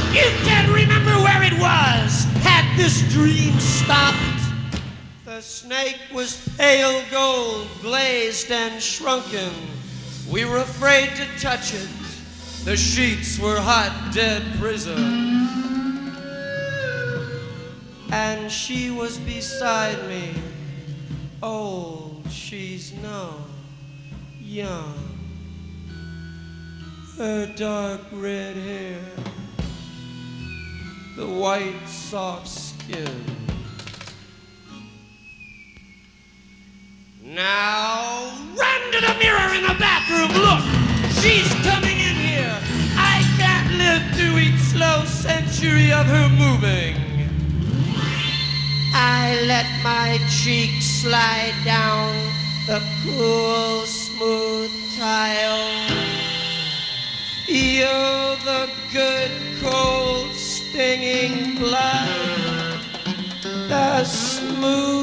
You can't remember where it was. Had this dream stopped? The snake was pale gold, glazed and shrunken. We were afraid to touch it. The sheets were hot, dead prison. And she was beside me, old, she's no, young. Her dark red hair, the white soft skin. Now run to the mirror in the bathroom, look, she's coming in here. I can't live through each slow century of her moving. I let my cheek slide down the cool, smooth tile. Feel the good, cold, stinging blood, the smooth